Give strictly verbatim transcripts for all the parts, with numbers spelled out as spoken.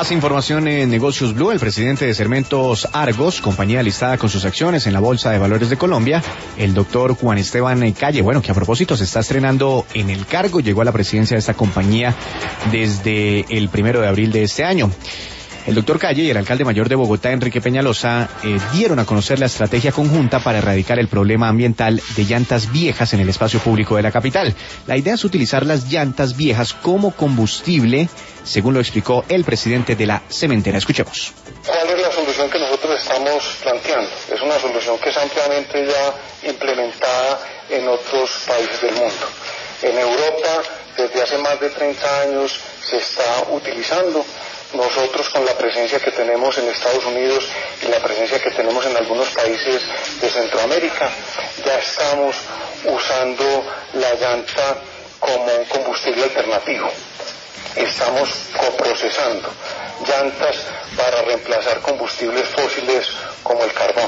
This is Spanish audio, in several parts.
Más información en Negocios Blue. El presidente de Cementos Argos, compañía listada con sus acciones en la Bolsa de Valores de Colombia, el doctor Juan Esteban Calle, bueno, que a propósito se está estrenando en el cargo, llegó a la presidencia de esta compañía desde el primero de abril de este año. El doctor Calle y el alcalde mayor de Bogotá, Enrique Peñalosa, eh, dieron a conocer la estrategia conjunta para erradicar el problema ambiental de llantas viejas en el espacio público de la capital. La idea es utilizar las llantas viejas como combustible, según lo explicó el presidente de la cementera. Escuchemos. ¿Cuál es la solución que nosotros estamos planteando? Es una solución que es ampliamente ya implementada en otros países del mundo. En Europa, desde hace más de treinta años, se está utilizando. Nosotros, con la presencia que tenemos en Estados Unidos y la presencia que tenemos en algunos países de Centroamérica, ya estamos usando la llanta como un combustible alternativo. Estamos coprocesando llantas para reemplazar combustibles fósiles como el carbón.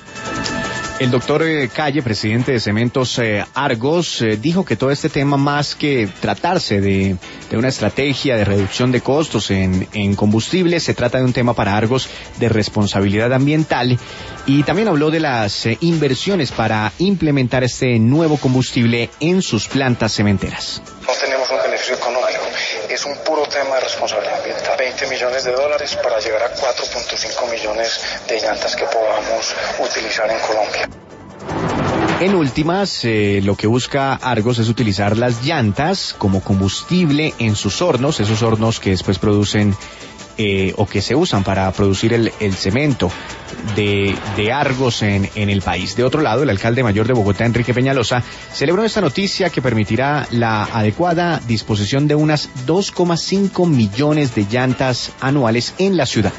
El doctor eh, Calle, presidente de Cementos eh, Argos, eh, dijo que todo este tema, más que tratarse de, de una estrategia de reducción de costos en, en combustible, se trata de un tema para Argos de responsabilidad ambiental, y también habló de las eh, inversiones para implementar este nuevo combustible en sus plantas cementeras. No tenemos un beneficio económico, es un puro tema de responsabilidad ambiental. veinte millones de dólares para llegar a cuatro punto cinco millones de llantas que podamos utilizar en Colombia. En últimas, eh, lo que busca Argos es utilizar las llantas como combustible en sus hornos, esos hornos que después producen eh, o que se usan para producir el, el cemento de, de Argos en, en el país. De otro lado, el alcalde mayor de Bogotá, Enrique Peñalosa, celebró esta noticia que permitirá la adecuada disposición de unas dos coma cinco millones de llantas anuales en la ciudad.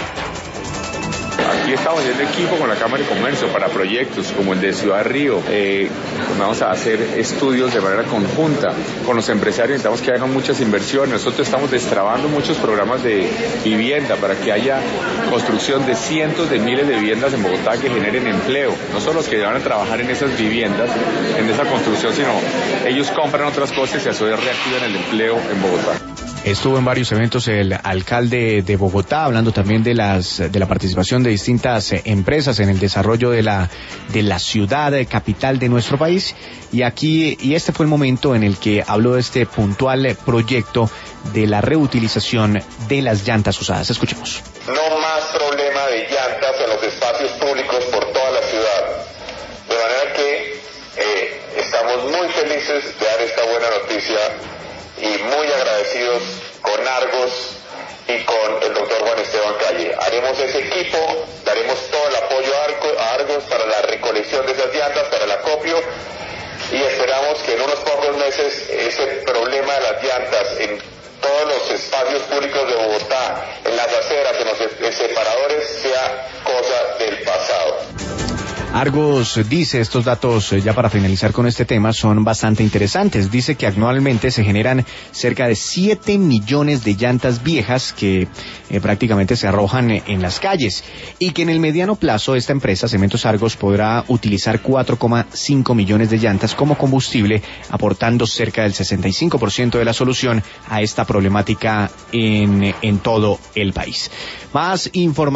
Aquí estamos haciendo equipo con la Cámara de Comercio para proyectos como el de Ciudad Río. Eh, vamos a hacer estudios de manera conjunta con los empresarios. Necesitamos que hagan muchas inversiones. Nosotros estamos destrabando muchos programas de vivienda para que haya construcción de cientos de miles de viviendas en Bogotá que generen empleo. No solo los que van a trabajar en esas viviendas, en esa construcción, sino ellos compran otras cosas y a su vez reactivan el empleo en Bogotá. Estuvo en varios eventos el alcalde de Bogotá, hablando también de las de la participación de distintas eh, empresas en el desarrollo de la de la ciudad eh, capital de nuestro país, y aquí y este fue el momento en el que habló de este puntual eh, proyecto de la reutilización de las llantas usadas. Escuchemos. No más problema de llantas en los espacios públicos por toda la ciudad, de manera que eh, estamos muy felices de dar esta buena noticia y muy agradecidos con Argos y con el doctor Juan Esteban Calle. Haremos ese equipo, daremos todo el apoyo a Argos para la recolección de esas llantas, para el acopio, y esperamos que en unos pocos meses ese problema de las llantas en todos los espacios públicos de Bogotá, en las aceras, en los separadores, sea cosa del pasado. Argos dice, estos datos, ya para finalizar con este tema, son bastante interesantes. Dice que anualmente se generan cerca de siete millones de llantas viejas que eh, prácticamente se arrojan en las calles, y que en el mediano plazo esta empresa, Cementos Argos, podrá utilizar cuatro coma cinco millones de llantas como combustible, aportando cerca del sesenta y cinco por ciento de la solución a esta problemática en, en todo el país. Más información.